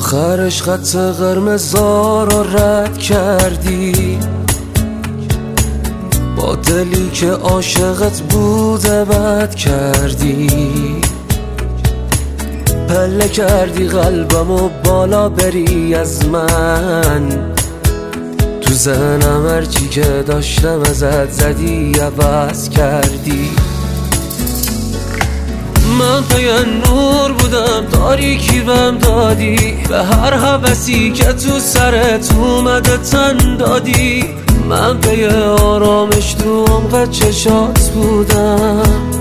آخرش خط قرمزا رو رد کردی، با دلی که عاشقت بوده بد کردی. پله کردی قلبمو بالا بری از من، تو ذهنم هرچی که داشتم ازت زدی عوض کردی. من پی نور بودم تاریکی بهم دادی، به هر هوسی که تو سرت اومده تن دادی. من پی آرامش تو عمق چشات بودم،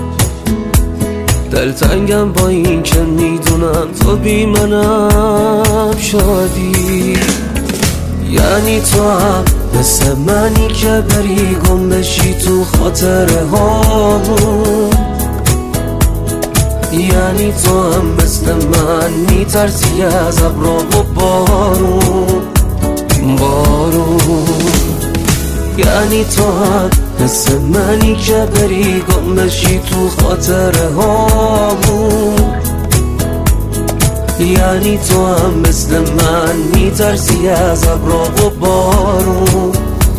دلتنگم با این که میدونم تو بی منم شادی. یعنی تو هم مثل منی که بری گم بشی تو خاطره هامون، یعنی تو هم مثل من میترسی از ابر و بارون. یعنی تو هم مثل منی که بری گم بشی تو خاطره هامون، یعنی تو هم مثل من میترسی از ابر و بارون.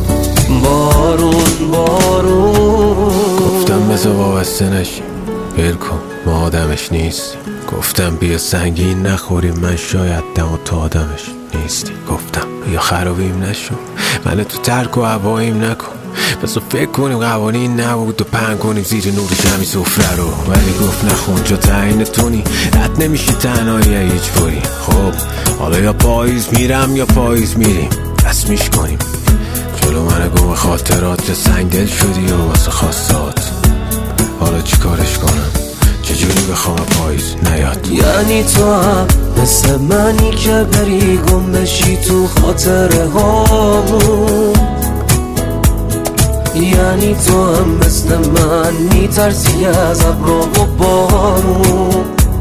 گفتم بذار وابسته نشی، ول کن ما آدمش نیستیم. گفتم بیا سنگین نخوریم، من شاید دم و تو آدمش نیستی. گفتم بیا خرابیم نشو، من تو ترک و هواییم نکن. بذار فکر کنیم قوانین نبود و پهن کنیم زیر نور جمعی سفره رو. ولی گفت نخون جا تعیین تونی، رد نمیشی تنهایی هیچ باری. خب حالا یا پاییز میرم یا پاییز میریم، رسمیش کنیم. جلو من گم خاطرات سنگل شدی و واسه خواستات. حالا چی کارش کنم، چجوری بخوام پاییز نیاد؟ یعنی تو هم مثل منی که بری گم بشی تو خاطره هامون، یعنی تو هم مثل من میترسی از ابر و بارون.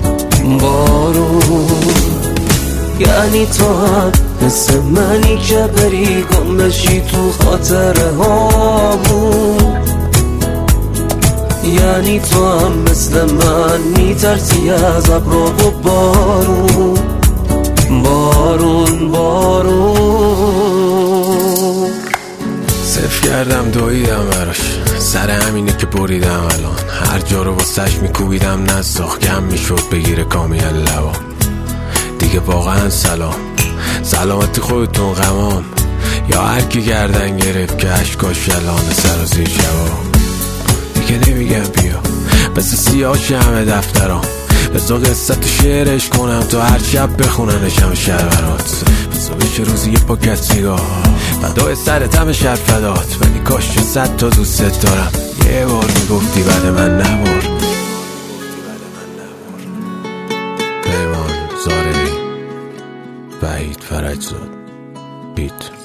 یعنی تو هم مثل منی که بری گم بشی تو خاطره هامون، یعنی تو هم مثل من میترسی از ابر و بارون. صفر کردم دویدم براش، سر همینه که بریدم الان. هر جا رو واسش میکوبیدم نساخ، کم میشد بگیره کامیل لبا. دیگه واقعا سلامتی خودتون غمام، یا هر کی گردن گرفت که عشقاش شلانه سر و زیر جواب. دیگه نمیگم بیا مثل سیاهش همه دفترام، بذار قصت و شعرش کنم تا هر شب بخوننش همه شهر برات. بذار بشه روزی یه پاکت سیگار فدای سرت همه شهر فدات. ولی کاش 100 تا دوست دارم، یه بار میگفتی بعد من نبار. پیمان زارعی، وحید فرجزاد، بیت.